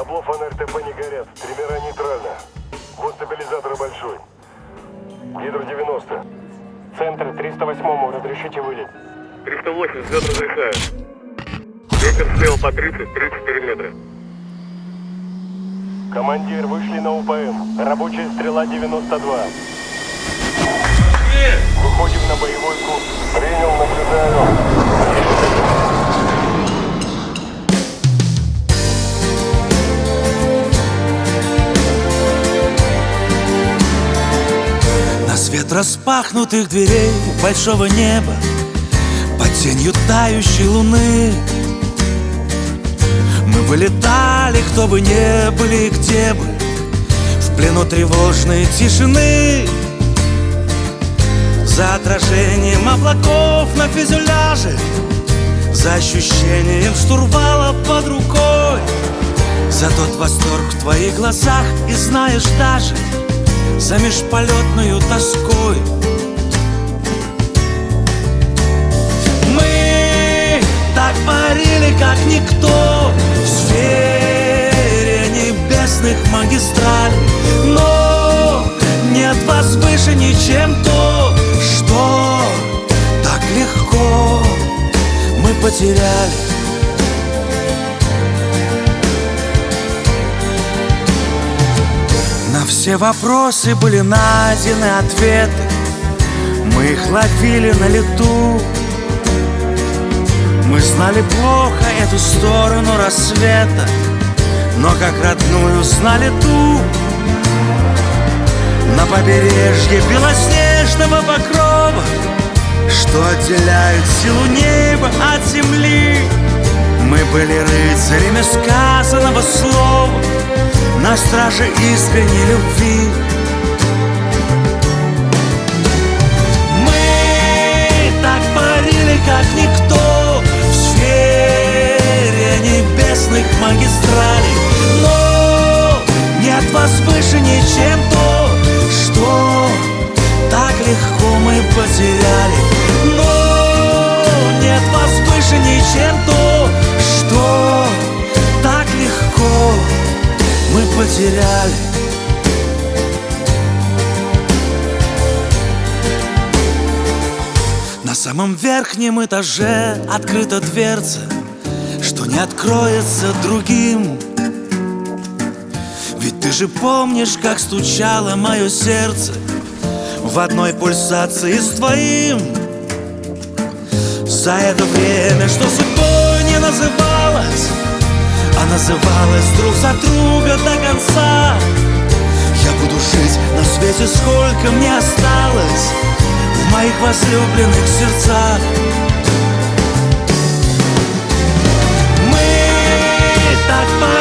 Табло фонарь ТП не горят, триммера нейтрально. Ход стабилизатора большой. Гидро 90. Центр 308-му, разрешите вылет. 308, взлет разрешаю. Ветер слева по 30-34 метра. Командир, вышли на УПМ. Рабочая стрела 92. Выходим на боевой курс. Принял, наблюдаю. На свет распахнутых дверей большого неба, под тенью тающей луны, мы вылетали, кто бы не были, где бы, в плену тревожной тишины. За отражением облаков на фюзеляже, за ощущением штурвала под рукой, за тот восторг в твоих глазах и знаешь даже за межполетную тоской. Мы так парили, как никто, в сфере небесных магистралей, но нет вас выше ничем то, что так легко мы потеряли. На все вопросы были найдены ответы, мы их ловили на лету. Мы знали плохо эту сторону рассвета, но как родную знали ту. На побережье белоснежного покрова, что отделяет силу неба от земли, мы были рыцарями сказанного слова, на страже искренней любви. Мы так парили, как никто, в сфере небесных магистралей, но нет вас выше ничем то, что так легко мы потеряли. Но нет вас выше ничем то, что так легко мы потеряли. На самом верхнем этаже открыта дверца, что не откроется другим. Ведь ты же помнишь, как стучало мое сердце в одной пульсации с твоим. За это время, что судьбой не называлось, а называлась друг за друга до конца, я буду жить на свете, сколько мне осталось в моих возлюбленных сердцах. Мы так